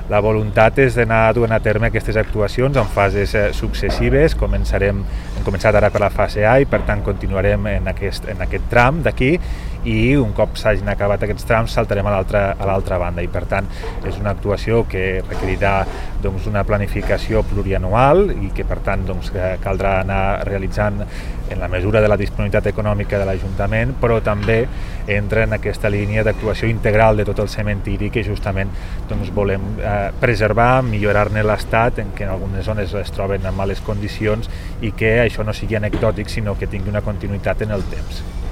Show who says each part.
Speaker 1: La voluntat és d'anar duent a terme aquestes actuacions en fases successives. Hem començat ara per la fase A i per tant continuarem en aquest tram d'aquí, i un cop s'hagin acabat aquests trams saltarem a l'altra banda, i per tant és una actuació que requerirà una planificació plurianual i que per tant caldrà anar realitzant en la mesura de la disponibilitat econòmica de l'Ajuntament, però també entra en aquesta línia d'actuació integral de tot el cementiri que justament volem preservar, millorar-ne l'estat, en què en algunes zones es troben en males condicions, i que això no sigui anecdòtic sinó que tingui una continuïtat en el temps.